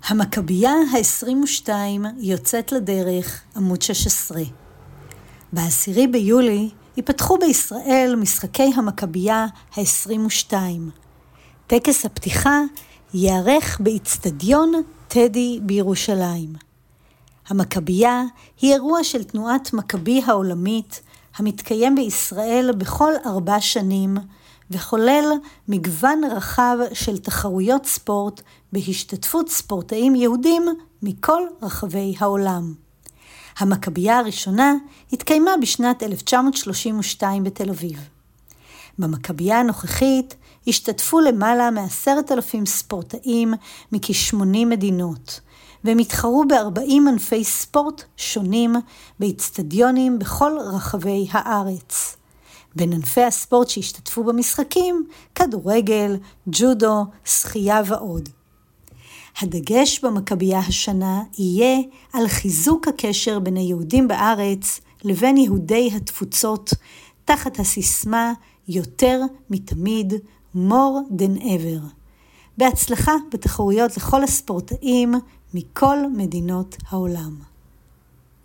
המכבייה ה-22 יוצאת לדרך, עמוד 16. ב10 ביולי ייפתחו בישראל משחקי המכבייה ה-22. טקס הפתיחה ייערך באצטדיון טדי בירושלים. המכבייה היא אירוע של תנועת מכבי העולמית המתקיים בישראל בכל 4 שנים, וכולל מגוון רחב של תחרויות ספורט בהשתתפות ספורטאים יהודים מכל רחבי העולם. המכבייה הראשונה התקיימה בשנת 1932 בתל אביב. במכבייה הנוכחית השתתפו למעלה מ10,000 ספורטאים מכ80 מדינות, והם התחרו ב40 ענפי ספורט שונים באצטדיונים בכל רחבי הארץ. בין ענפי הספורט שהשתתפו במשחקים, כדורגל, ג'ודו, שחייה ועוד. הדגש במכבייה השנה יהיה על חיזוק הקשר בין היהודים בארץ לבין יהודי התפוצות, תחת הסיסמה יותר מתמיד, more than ever. בהצלחה בתחרויות לכל הספורטאים מכל מדינות העולם.